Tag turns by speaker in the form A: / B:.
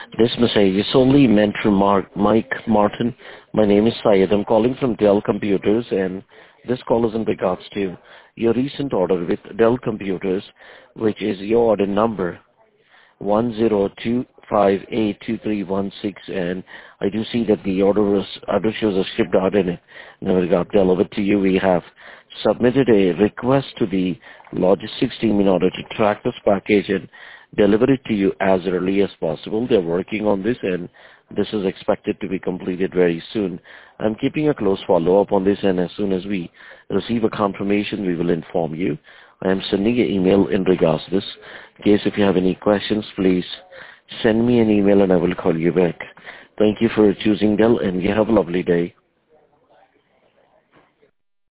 A: This message is solely meant for Mike Martin. My name is Syed. I'm calling from Dell Computers, and this call is in regards to your recent order with Dell Computers, which is your order number 1025A2316, and I do see that the order shows a shipped out in it. Never got delivered to you. We have submitted a request to the logistics team in order to track this package and deliver it to you as early as possible. They're working on this, and this is expected to be completed very soon. I'm keeping a close follow-up on this, and as soon as we receive a confirmation, we will inform you. I am sending an email in regards to this. In case if you have any questions, please send me an email and I will call you back. Thank you for choosing Dell, and you have a lovely day.